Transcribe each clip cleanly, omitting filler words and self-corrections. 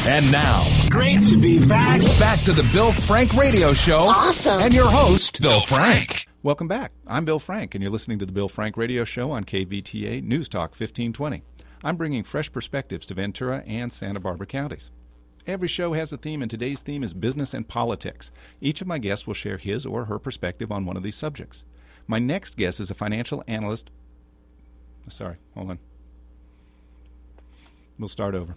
And now, great to be back. Back to the Bill Frank Radio Show. Awesome. And your host, Bill Frank. Welcome back. I'm Bill Frank, and you're listening to the Bill Frank Radio Show on KVTA News Talk 1520. I'm bringing fresh perspectives to Ventura and Santa Barbara counties. Every show has a theme, and today's theme is business and politics. Each of my guests will share his or her perspective on one of these subjects. My next guest is a financial analyst. Sorry, hold on. We'll start over.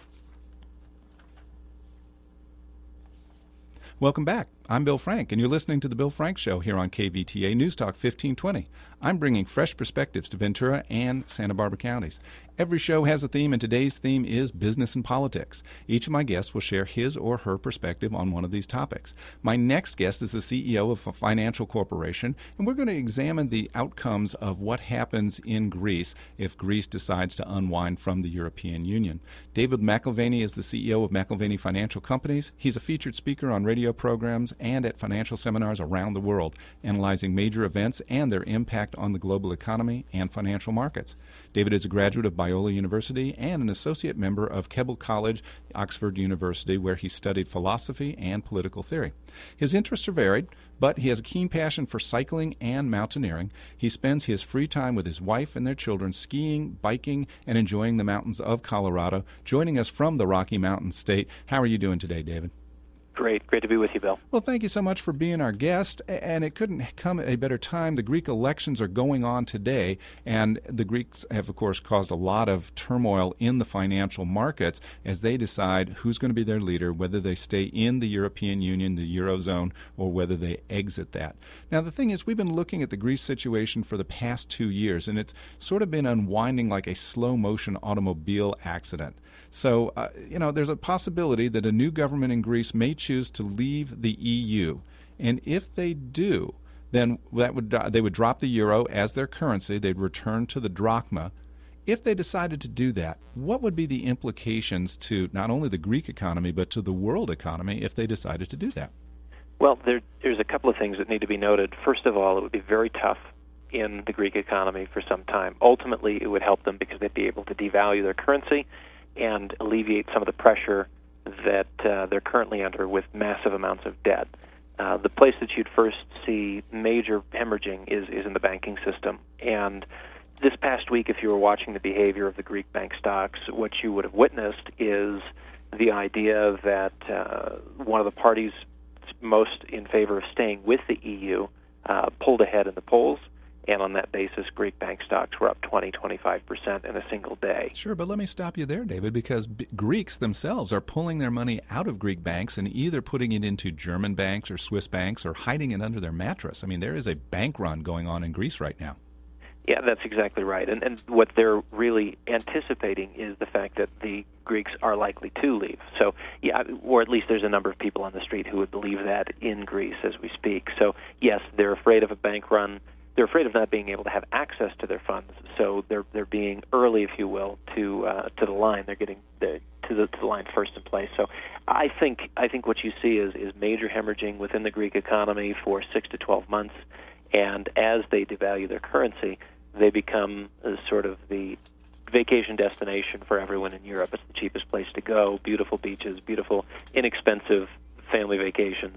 Welcome back. I'm Bill Frank, and you're listening to The Bill Frank Show here on KVTA News Talk 1520. I'm bringing fresh perspectives to Ventura and Santa Barbara counties. Every show has a theme, and today's theme is business and politics. Each of my guests will share his or her perspective on one of these topics. My next guest is the CEO of a financial corporation, and we're going to examine the outcomes of what happens in Greece if Greece decides to unwind from the European Union. David McIlvaney is the CEO of McIlvaney Financial Companies. He's a featured speaker on radio programs and at financial seminars around the world, analyzing major events and their impact on the global economy and financial markets. David is a graduate of Biola University and an associate member of Keble College, Oxford University, where he studied philosophy and political theory. His interests are varied, but he has a keen passion for cycling and mountaineering. He spends his free time with his wife and their children skiing, biking, and enjoying the mountains of Colorado. Joining us from the Rocky Mountain State. How are you doing today, David? Great to be with you, Bill. Well, thank you so much for being our guest, and it couldn't come at a better time. The Greek elections are going on today, and the Greeks have, of course, caused a lot of turmoil in the financial markets as they decide who's going to be their leader, whether they stay in the European Union, the Eurozone, or whether they exit that. Now, the thing is, we've been looking at the Greece situation for the past 2 years, and it's sort of been unwinding like a slow-motion automobile accident. So, there's a possibility that a new government in Greece may choose to leave the EU. And if they do, then they would drop the euro as their currency. They'd return to the drachma. If they decided to do that, what would be the implications to not only the Greek economy, but to the world economy if they decided to do that? Well, there's a couple of things that need to be noted. First of all, it would be very tough in the Greek economy for some time. Ultimately, it would help them because they'd be able to devalue their currency and alleviate some of the pressure that they're currently under with massive amounts of debt. The place that you'd first see major hemorrhaging is in the banking system. And this past week, if you were watching the behavior of the Greek bank stocks, what you would have witnessed is the idea that one of the parties most in favor of staying with the EU pulled ahead in the polls. And on that basis, Greek bank stocks were up 20-25% in a single day. Sure, but let me stop you there, David, because Greeks themselves are pulling their money out of Greek banks and either putting it into German banks or Swiss banks or hiding it under their mattress. I mean, there is a bank run going on in Greece right now. Yeah, that's exactly right. And what they're really anticipating is the fact that the Greeks are likely to leave. So, yeah, or at least there's a number of people on the street who would believe that in Greece as we speak. So, yes, they're afraid of a bank run. They're afraid of not being able to have access to their funds, so they're being early, if you will, to the line. They're getting to the line first in place. So I think what you see is major hemorrhaging within the Greek economy for 6 to 12 months, and as they devalue their currency, they become sort of the vacation destination for everyone in Europe. It's the cheapest place to go, beautiful beaches, beautiful, inexpensive family vacations.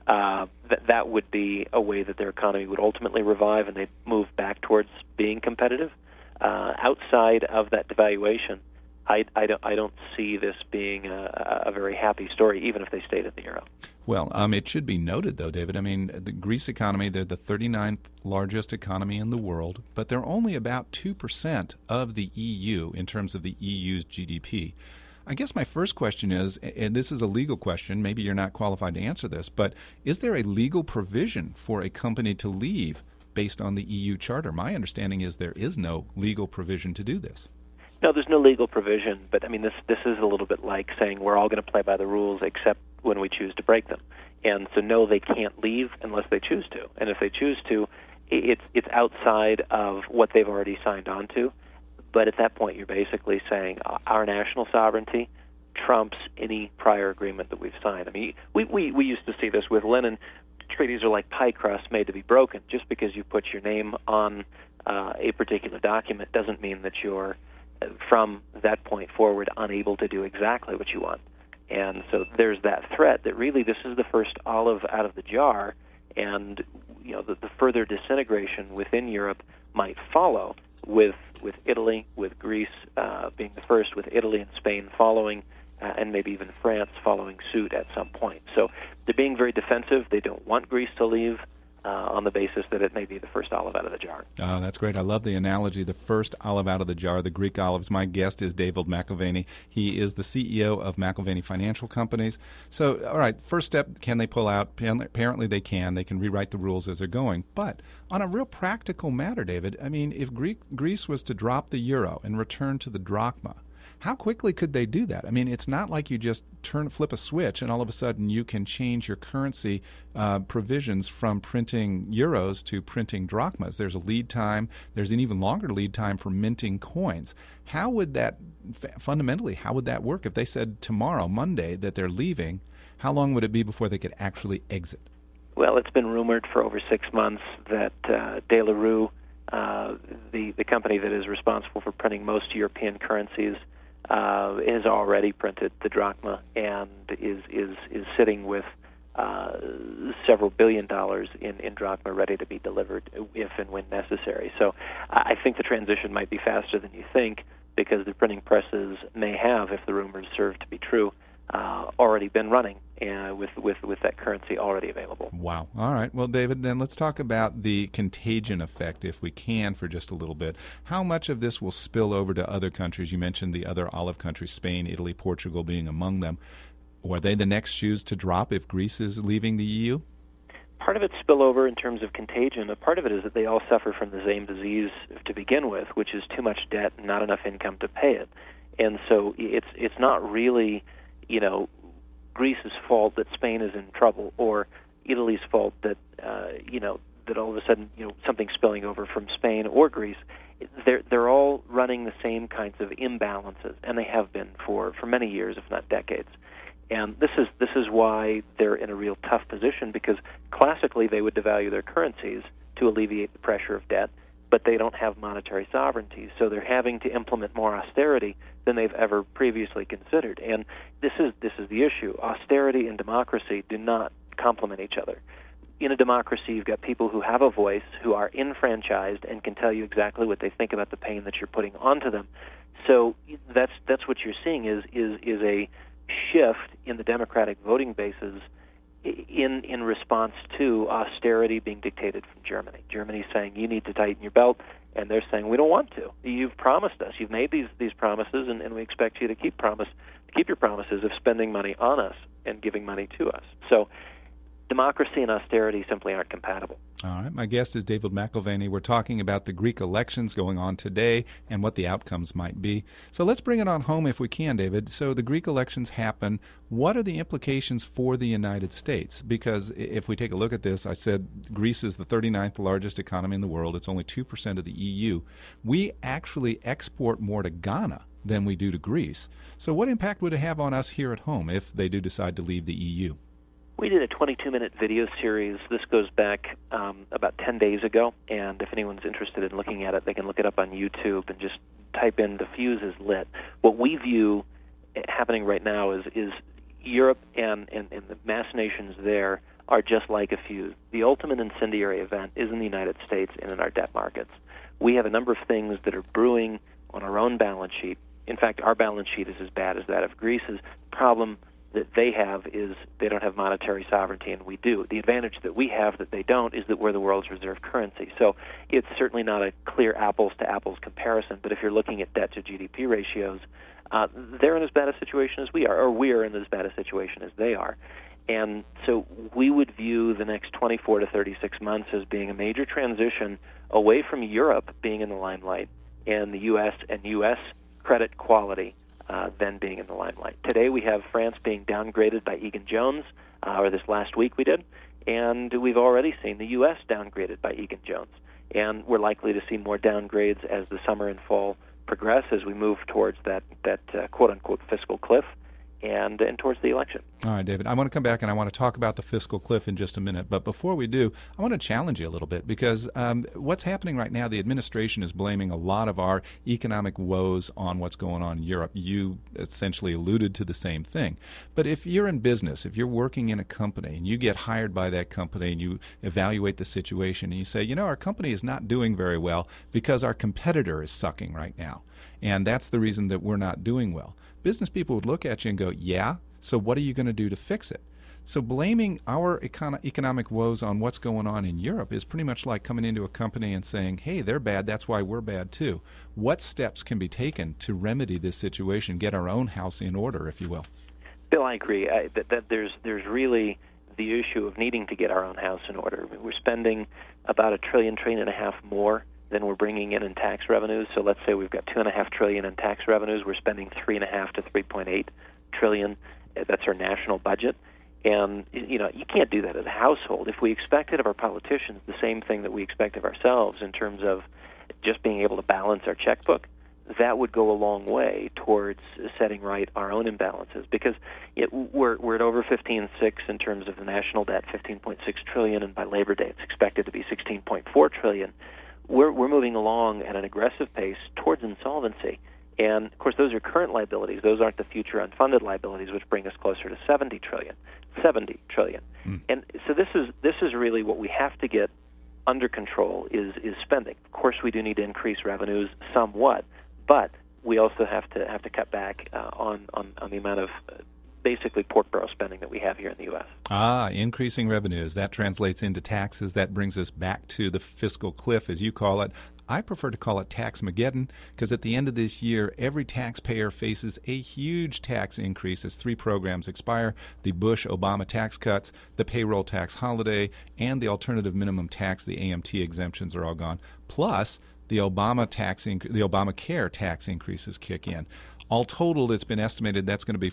That would be a way that their economy would ultimately revive, and they'd move back towards being competitive. Outside of that devaluation, I don't see this being a very happy story, even if they stayed in the euro. Well, it should be noted, though, David, I mean, the Greece economy, they're the 39th largest economy in the world, but they're only about 2% of the EU in terms of the EU's GDP. I guess my first question is, and this is a legal question, maybe you're not qualified to answer this, but is there a legal provision for a company to leave based on the EU Charter? My understanding is there is no legal provision to do this. No, there's no legal provision, but I mean, this is a little bit like saying we're all going to play by the rules except when we choose to break them. And so, no, they can't leave unless they choose to. And if they choose to, it's outside of what they've already signed on to. But at that point, you're basically saying our national sovereignty trumps any prior agreement that we've signed. I mean, we used to see this with Lenin. Treaties are like pie crusts made to be broken. Just because you put your name on a particular document doesn't mean that you're, from that point forward, unable to do exactly what you want. And so there's that threat that really this is the first olive out of the jar, and the further disintegration within Europe might follow, with Italy, with Greece being the first, with Italy and Spain following, and maybe even France following suit at some point. So they're being very defensive. They don't want Greece to leave on the basis that it may be the first olive out of the jar. Oh, that's great. I love the analogy, the first olive out of the jar, the Greek olives. My guest is David McAlvany. He is the CEO of McAlvany Financial Companies. So, all right, first step, can they pull out? Apparently they can. They can rewrite the rules as they're going. But on a real practical matter, David, I mean, if Greece was to drop the euro and return to the drachma, how quickly could they do that? I mean, it's not like you just flip a switch and all of a sudden you can change your currency provisions from printing euros to printing drachmas. There's a lead time. There's an even longer lead time for minting coins. How would that, fundamentally, how would that work? If they said tomorrow, Monday, that they're leaving, how long would it be before they could actually exit? Well, it's been rumored for over 6 months that De La Rue, the company that is responsible for printing most European currencies, has already printed the drachma and is sitting with several $billion in drachma ready to be delivered if and when necessary. So I think the transition might be faster than you think, because the printing presses may have, if the rumors serve to be true, already been running with that currency already available. Wow. All right. Well, David, then let's talk about the contagion effect, if we can, for just a little bit. How much of this will spill over to other countries? You mentioned the other olive countries, Spain, Italy, Portugal being among them. Are they the next shoes to drop if Greece is leaving the EU? Part of it's spillover in terms of contagion. A part of it is that they all suffer from the same disease to begin with, which is too much debt and not enough income to pay it. And so it's not really, Greece's fault that Spain is in trouble, or Italy's fault that that all of a sudden something's spilling over from Spain or Greece. They're all running the same kinds of imbalances, and they have been for many years, if not decades. And this is why they're in a real tough position, because classically they would devalue their currencies to alleviate the pressure of debt, but they don't have monetary sovereignty, so they're having to implement more austerity than they've ever previously considered. And this is the issue. Austerity and democracy do not complement each other. In a democracy, you've got people who have a voice, who are enfranchised, and can tell you exactly what they think about the pain that you're putting onto them. So that's what you're seeing is a shift in the democratic voting bases in response to austerity being dictated from Germany. Germany's saying, you need to tighten your belt, and they're saying, we don't want to. You've promised us. You've made these promises, and we expect you to keep your promises of spending money on us and giving money to us. So democracy and austerity simply aren't compatible. All right. My guest is David McAlvany. We're talking about the Greek elections going on today and what the outcomes might be. So let's bring it on home if we can, David. So the Greek elections happen. What are the implications for the United States? Because if we take a look at this, I said Greece is the 39th largest economy in the world. It's only 2% of the EU. We actually export more to Ghana than we do to Greece. So what impact would it have on us here at home if they do decide to leave the EU? We did a 22-minute video series. This goes back about 10 days ago, and if anyone's interested in looking at it, they can look it up on YouTube and just type in "The Fuse is Lit." What we view happening right now is Europe and the machinations there are just like a fuse. The ultimate incendiary event is in the United States and in our debt markets. We have a number of things that are brewing on our own balance sheet. In fact, our balance sheet is as bad as that of Greece's. Problem that they have is they don't have monetary sovereignty, and we do. The advantage that we have that they don't is that we're the world's reserve currency. So it's certainly not a clear apples-to-apples comparison, but if you're looking at debt-to-GDP ratios, they're in as bad a situation as we are, or we're in as bad a situation as they are. And so we would view the next 24 to 36 months as being a major transition away from Europe being in the limelight and the U.S. and U.S. credit quality then being in the limelight. Today we have France being downgraded by Egan-Jones, or this last week we did, and we've already seen the U.S. downgraded by Egan-Jones. And we're likely to see more downgrades as the summer and fall progress, as we move towards that quote-unquote fiscal cliff. and towards the election. All right, David, I want to come back and I want to talk about the fiscal cliff in just a minute. But before we do, I want to challenge you a little bit because what's happening right now, the administration is blaming a lot of our economic woes on what's going on in Europe. You essentially alluded to the same thing. But if you're in business, if you're working in a company and you get hired by that company and you evaluate the situation and you say, you know, our company is not doing very well because our competitor is sucking right now. And that's the reason that we're not doing well. Business people would look at you and go, yeah, so what are you going to do to fix it? So blaming our economic woes on what's going on in Europe is pretty much like coming into a company and saying, hey, they're bad, that's why we're bad too. What steps can be taken to remedy this situation, get our own house in order, if you will? Bill, I agree that there's really the issue of needing to get our own house in order. I mean, we're spending about $1.5 trillion more than we're bringing in tax revenues. So let's say we've got $2.5 trillion in tax revenues. We're spending $3.5 to $3.8 trillion. That's our national budget. And, you know, you can't do that as a household. If we expected of our politicians the same thing that we expect of ourselves in terms of just being able to balance our checkbook, that would go a long way towards setting right our own imbalances. Because we're at over 15.6 in terms of the national debt, 15.6 trillion, and by Labor Day it's expected to be 16.4 trillion. We're moving along at an aggressive pace towards insolvency. And, of course, those are current liabilities. Those aren't the future unfunded liabilities, which bring us closer to 70 trillion. And so this is really what we have to get under control is spending. Of course, we do need to increase revenues somewhat, but we also have to cut back on the amount of basically pork barrel spending that we have here in the U.S. Increasing revenues. That translates into taxes. That brings us back to the fiscal cliff, as you call it. I prefer to call it Taxmageddon because at the end of this year, every taxpayer faces a huge tax increase as 3 programs expire: the Bush-Obama tax cuts, the payroll tax holiday, and the alternative minimum tax, the AMT exemptions are all gone. Plus, the Obamacare tax increases kick in. All totaled, it's been estimated that's going to be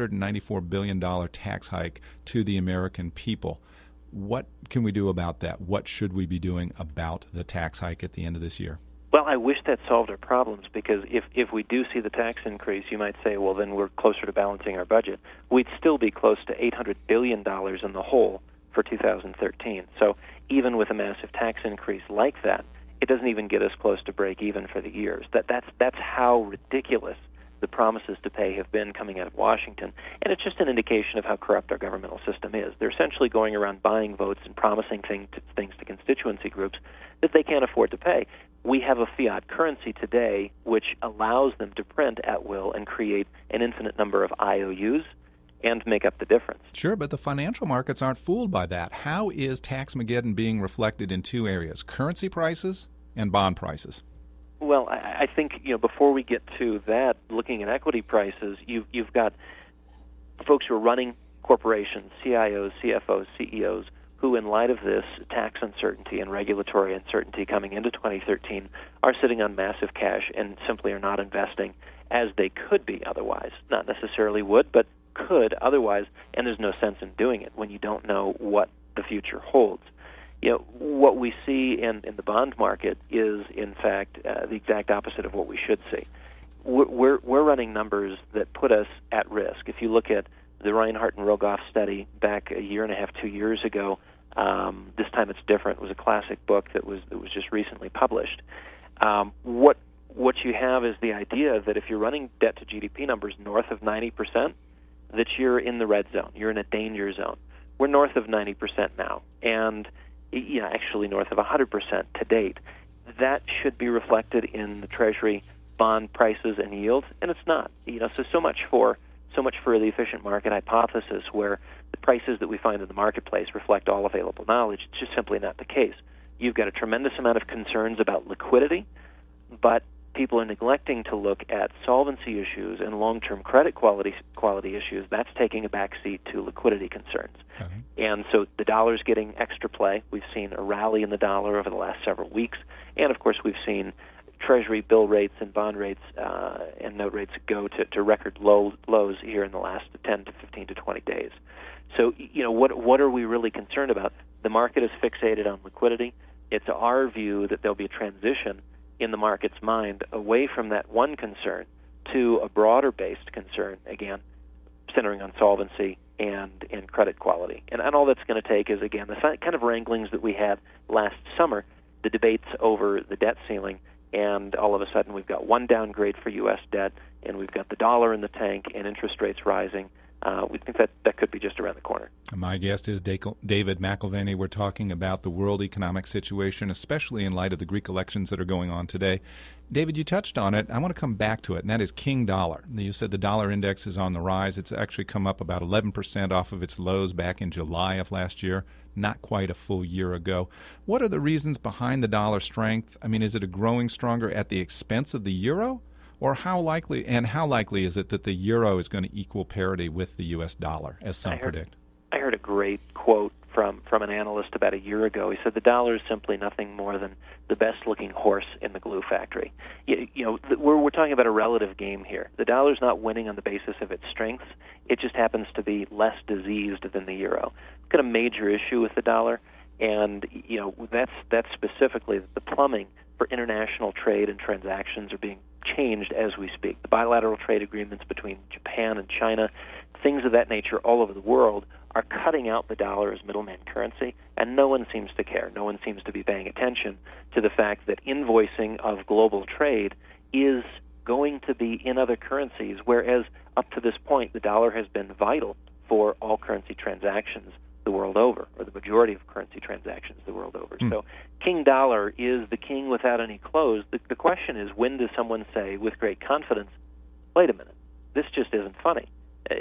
$494 billion tax hike to the American people. What can we do about that? What should we be doing about the tax hike at the end of this year? Well, I wish that solved our problems, because if we do see the tax increase, you might say, well, then we're closer to balancing our budget. We'd still be close to $800 billion in the hole for 2013. So even with a massive tax increase like that, it doesn't even get us close to break even for the years. That's how ridiculous the promises to pay have been coming out of Washington. And it's just an indication of how corrupt our governmental system is. They're essentially going around buying votes and promising things to constituency groups that they can't afford to pay. We have a fiat currency today which allows them to print at will and create an infinite number of IOUs and make up the difference. Sure, but the financial markets aren't fooled by that. How is Taxmageddon being reflected in 2 areas: currency prices and bond prices? Well, I think, before we get to that, looking at equity prices, you've got folks who are running corporations, CIOs, CFOs, CEOs, who, in light of this tax uncertainty and regulatory uncertainty coming into 2013, are sitting on massive cash and simply are not investing as they could be otherwise. Not necessarily would, but could otherwise, and there's no sense in doing it when you don't know what the future holds. What we see in the bond market is, in fact, the exact opposite of what we should see. We're running numbers that put us at risk. If you look at the Reinhart and Rogoff study back a year and a half, 2 years ago, this time it's different. It was a classic book that was just recently published. What you have is the idea that if you're running debt to GDP numbers north of 90%, that you're in the red zone. You're in a danger zone. We're north of 90% now, and actually north of 100% to date. That should be reflected in the Treasury bond prices and yields, and it's not. So much for the efficient market hypothesis, where the prices that we find in the marketplace reflect all available knowledge. It's just simply not the case. You've got a tremendous amount of concerns about liquidity, but people are neglecting to look at solvency issues and long-term credit quality issues. That's taking a backseat to liquidity concerns. Okay. And so the dollar's getting extra play. We've seen a rally in the dollar over the last several weeks. And, of course, we've seen Treasury bill rates and bond rates and note rates go to record lows here in the last 10 to 15 to 20 days. So, what are we really concerned about? The market is fixated on liquidity. It's our view that there'll be a transition in the market's mind away from that one concern to a broader-based concern, again, centering on solvency and credit quality. And all that's going to take is, again, the kind of wranglings that we had last summer, the debates over the debt ceiling, and all of a sudden we've got one downgrade for U.S. debt, and we've got the dollar in the tank and interest rates rising. We think that could be just around the corner. My guest is David McAlvany. We're talking about the world economic situation, especially in light of the Greek elections that are going on today. David, you touched on it. I want to come back to it, and that is King Dollar. You said the dollar index is on the rise. It's actually come up about 11% off of its lows back in July of last year, not quite a full year ago. What are the reasons behind the dollar strength? I mean, is it growing stronger at the expense of the euro? Or how likely is it that the euro is going to equal parity with the U.S. dollar, as some predict? I heard a great quote from an analyst about a year ago. He said the dollar is simply nothing more than the best-looking horse in the glue factory. We're talking about a relative game here. The dollar's not winning on the basis of its strengths. It just happens to be less diseased than the euro. We've got a major issue with the dollar, and that's specifically the plumbing for international trade and transactions are being changed as we speak. The bilateral trade agreements between Japan and China, things of that nature all over the world are cutting out the dollar as middleman currency, and no one seems to care. No one seems to be paying attention to the fact that invoicing of global trade is going to be in other currencies, whereas up to this point the dollar has been vital for all currency transactions the world over, or the majority of currency transactions the world over. So King Dollar is the king without any clothes. The question is, when does someone say with great confidence, wait a minute, this just isn't funny.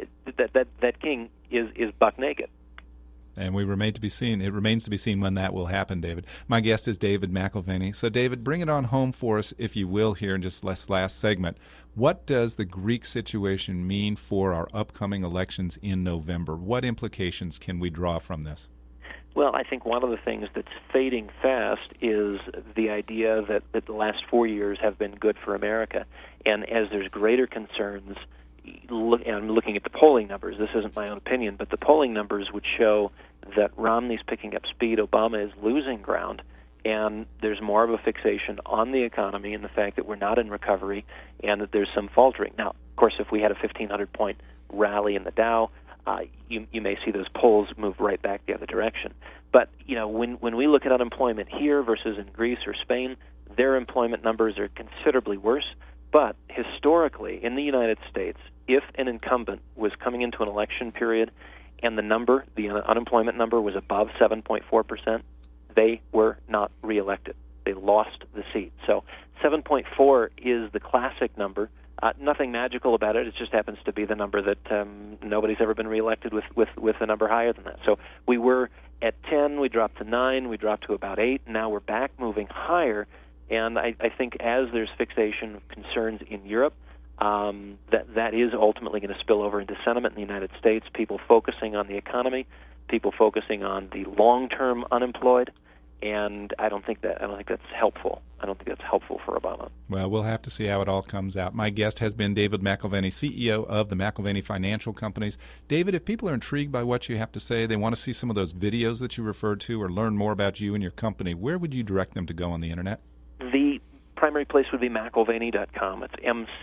That king is buck naked. And it remains to be seen when that will happen, David. My guest is David McAlvany. So, David, bring it on home for us, if you will, here in just this last segment. What does the Greek situation mean for our upcoming elections in November? What implications can we draw from this? Well, I think one of the things that's fading fast is the idea that the last 4 years have been good for America. And as there's greater concerns, and I'm looking at the polling numbers, this isn't my own opinion, but the polling numbers would show that Romney's picking up speed, Obama is losing ground, and there's more of a fixation on the economy and the fact that we're not in recovery and that there's some faltering. Now, of course, if we had a 1,500-point rally in the Dow, you may see those polls move right back the other direction. But, when we look at unemployment here versus in Greece or Spain, their employment numbers are considerably worse. But historically, in the United States, if an incumbent was coming into an election period and the unemployment number was above 7.4%, they were not reelected. They lost the seat. So 7.4 is the classic number. Nothing magical about it. It just happens to be the number that nobody's ever been reelected with a number higher than that. So we were at 10, we dropped to 9, we dropped to about 8, and now we're back moving higher. And I think as there's fixation of concerns in Europe, that is ultimately going to spill over into sentiment in the United States, people focusing on the economy, people focusing on the long-term unemployed, and I don't think that's helpful. I don't think that's helpful for Obama. Well, we'll have to see how it all comes out. My guest has been David McAlvany, CEO of the McAlvany Financial Companies. David, if people are intrigued by what you have to say, they want to see some of those videos that you referred to or learn more about you and your company, where would you direct them to go on the Internet? The primary place would be McAlvany.com. It's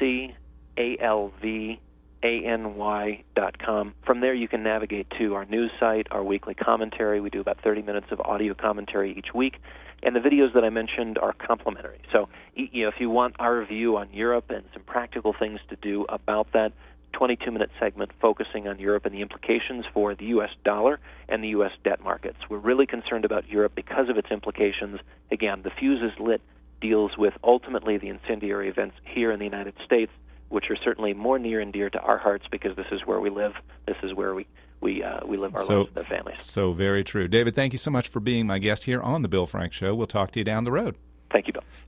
McAlvany.com. From there, you can navigate to our news site, our weekly commentary. We do about 30 minutes of audio commentary each week. And the videos that I mentioned are complimentary. So, if you want our view on Europe and some practical things to do about that, 22-minute segment focusing on Europe and the implications for the U.S. dollar and the U.S. debt markets. We're really concerned about Europe because of its implications. Again, the fuse is lit deals with ultimately the incendiary events here in the United States, which are certainly more near and dear to our hearts because this is where we live. This is where we live our lives with our families. So very true. David, thank you so much for being my guest here on The Bill Frank Show. We'll talk to you down the road. Thank you, Bill.